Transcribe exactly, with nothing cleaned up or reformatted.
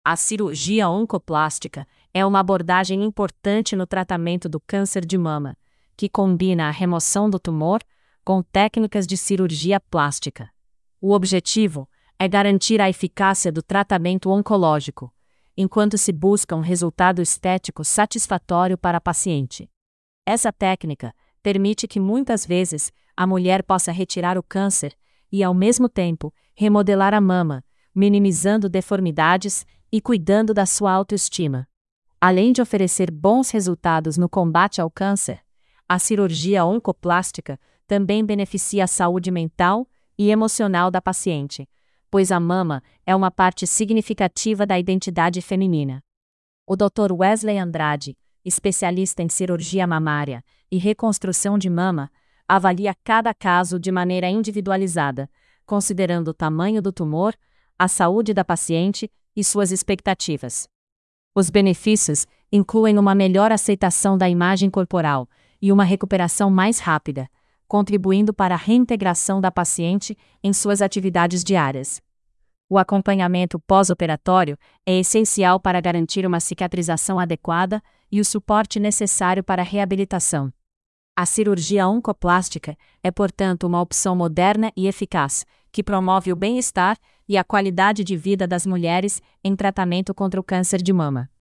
A cirurgia oncoplástica é uma abordagem importante no tratamento do câncer de mama, que combina a remoção do tumor com técnicas de cirurgia plástica. O objetivo é garantir a eficácia do tratamento oncológico, enquanto se busca um resultado estético satisfatório para a paciente. Essa técnica permite que muitas vezes a mulher possa retirar o câncer e, ao mesmo tempo, remodelar a mama, minimizando deformidades e cuidando da sua autoestima. Além de oferecer bons resultados no combate ao câncer, a cirurgia oncoplástica também beneficia a saúde mental e emocional da paciente, pois a mama é uma parte significativa da identidade feminina. O doutor Wesley Andrade, especialista em cirurgia mamária e reconstrução de mama, avalia cada caso de maneira individualizada, considerando o tamanho do tumor, a saúde da paciente e suas expectativas. Os benefícios incluem uma melhor aceitação da imagem corporal e uma recuperação mais rápida, contribuindo para a reintegração da paciente em suas atividades diárias. O acompanhamento pós-operatório é essencial para garantir uma cicatrização adequada e o suporte necessário para a reabilitação. A cirurgia oncoplástica é, portanto, uma opção moderna e eficaz, que promove o bem-estar e a qualidade de vida das mulheres em tratamento contra o câncer de mama.